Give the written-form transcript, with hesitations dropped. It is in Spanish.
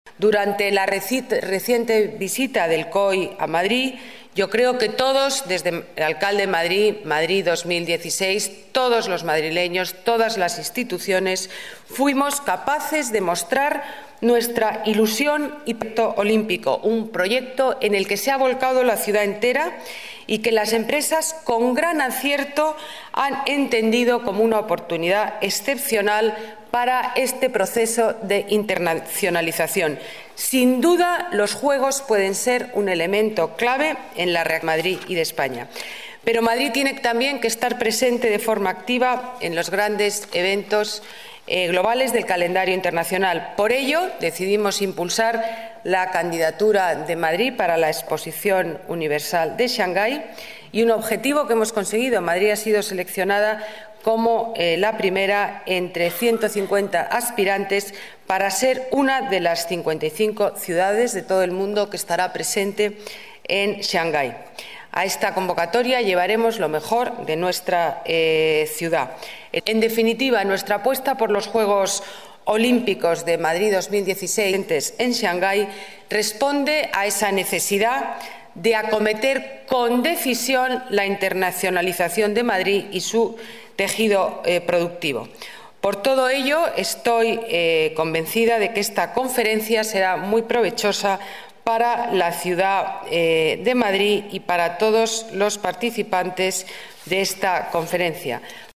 Durante la reciente visita del COI a Madrid, yo creo que todos, desde el alcalde de Madrid, Madrid 2016, todos los madrileños, todas las instituciones, fuimos capaces de mostrar nuestra ilusión y proyecto olímpico, un proyecto en el que se ha volcado la ciudad entera y que las empresas, con gran acierto, han entendido como una oportunidad excepcional para este proceso de internacionalización. Sin duda, los Juegos pueden ser un elemento clave en la reactivación de Madrid y de España. Pero Madrid tiene también que estar presente de forma activa en los grandes eventos globales del calendario internacional. Por ello, decidimos impulsar la candidatura de Madrid para la Exposición Universal de Shanghái y un objetivo que hemos conseguido. Madrid ha sido seleccionada como la primera entre 150 aspirantes para ser una de las 55 ciudades de todo el mundo que estará presente en Shanghái. A esta convocatoria llevaremos lo mejor de nuestra ciudad. En definitiva, nuestra apuesta por los Juegos Olímpicos de Madrid 2016 en Shanghái responde a esa necesidad de acometer con decisión la internacionalización de Madrid y su tejido productivo. Por todo ello, estoy convencida de que esta conferencia será muy provechosa para la ciudad de Madrid y para todos los participantes de esta conferencia.